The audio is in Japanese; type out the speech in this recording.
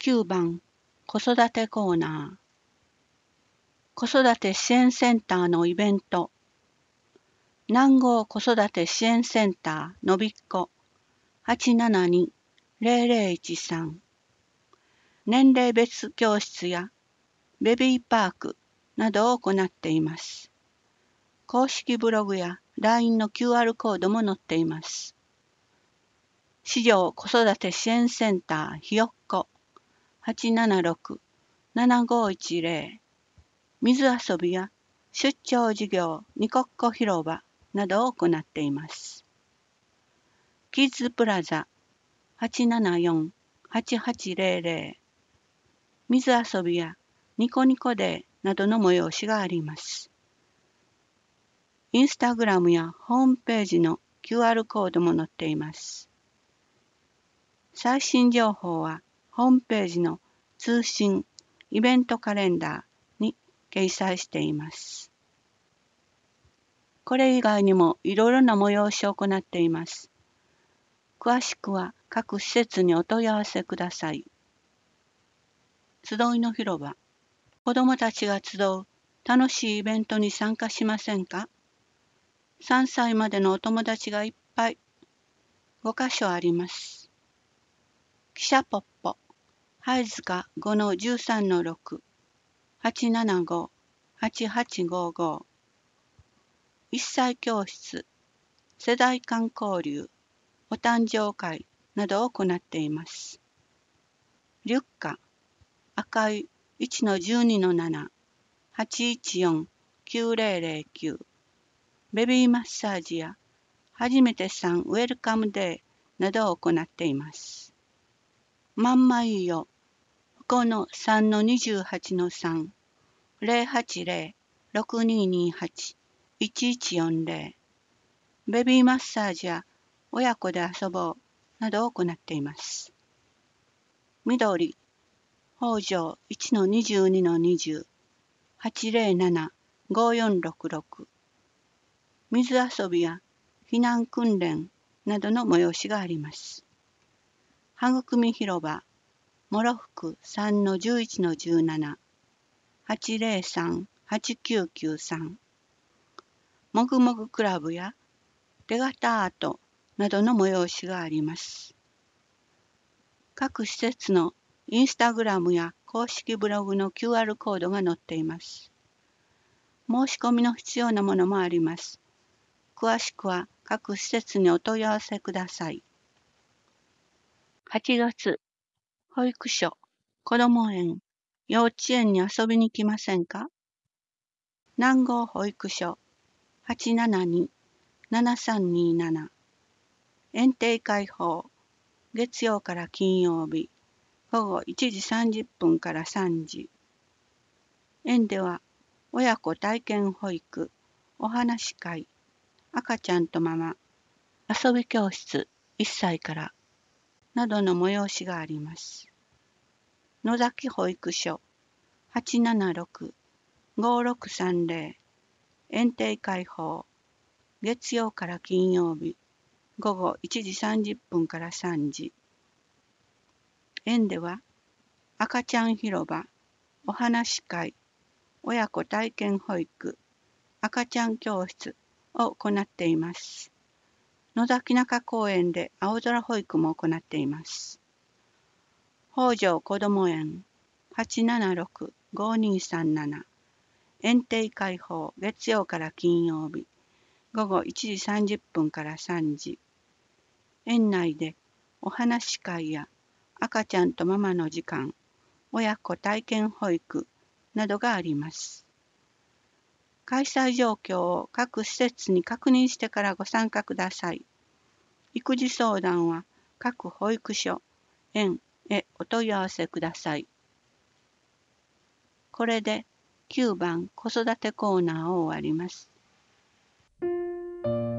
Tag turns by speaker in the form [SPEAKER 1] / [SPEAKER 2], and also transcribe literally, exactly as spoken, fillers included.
[SPEAKER 1] きゅうばん子育てコーナー。子育て支援センターのイベント。南郷子育て支援センターのびっこ はちななに ゼロゼロいちさん。年齢別教室やベビーパークなどを行っています。公式ブログや ライン の キューアール コードも載っています。市場子育て支援センターひよっこ はちななろく ななごいちゼロ。水遊びや出張事業にこっこ広場などを行っています。キッズプラザ はちななよん はちはちゼロゼロ。水遊びやニコニコデーなどの催しがあります。インスタグラムやホームページの キューアール コードも載っています。最新情報はホームページの通信イベントカレンダーに掲載しています。これ以外にもいろいろな催しを行っています。詳しくは各施設にお問い合わせください。集いの広場。子どもたちが集う楽しいイベントに参加しませんか？さんさいまでのお友達がいっぱい。ごかしょあります。記者ポッポ、はいずか ごのじゅうさんのろく、はちななご、はちはちごご。一歳教室、世代間交流、お誕生会などを行っています。リュッカ、赤い いちのじゅうにのなな、はちいちよん きゅうゼロゼロきゅう。ベビーマッサージやはじめてさんウェルカムデーなどを行っています。まんまいいよごのさんのにじゅうはちのさん、ゼロはちゼロ ろくににはち いちいちよんゼロ。ベビーマッサージや親子で遊ぼうなどを行っています。緑、北条 いちのにじゅうにのにじゅう、はちゼロなな ごよんろくろく。水遊びや避難訓練などの催しがあります。はぐくみ広場、もろふく さんのじゅういちのじゅうなな、はちゼロさん はちきゅうきゅうさん。もぐもぐクラブや手形アートなどの催しがあります。各施設のインスタグラムや公式ブログの キューアール コードが載っています。申し込みの必要なものもあります。詳しくは各施設にお問い合わせください。はちがつ、保育所、こども園、幼稚園に遊びに来ませんか？南郷保育所 はちななに ななさんになな。園庭開放、月曜から金曜日、ごごいちじさんじゅっぷんからさんじ。園では親子体験保育、お話し会、赤ちゃんとママ、遊び教室いっさいからなどの催しがあります。野崎保育所 はちななろく ごろくさんゼロ。園庭開放、月曜から金曜日、ごごいちじさんじゅっぷんからさんじ。園では赤ちゃん広場、お話し会、親子体験保育、赤ちゃん教室を行っています。野崎中公園で青空保育も行っています。北条こども園 はちななろく ごにさんなな。園庭開放、月曜から金曜日、ごごいちじさんじゅっぷんからさんじ。園内でお話し会や赤ちゃんとママの時間、親子体験保育などがあります。開催状況を各施設に確認してからご参加ください。育児相談は各保育所、園へお問い合わせください。これできゅうばん子育てコーナーを終わります。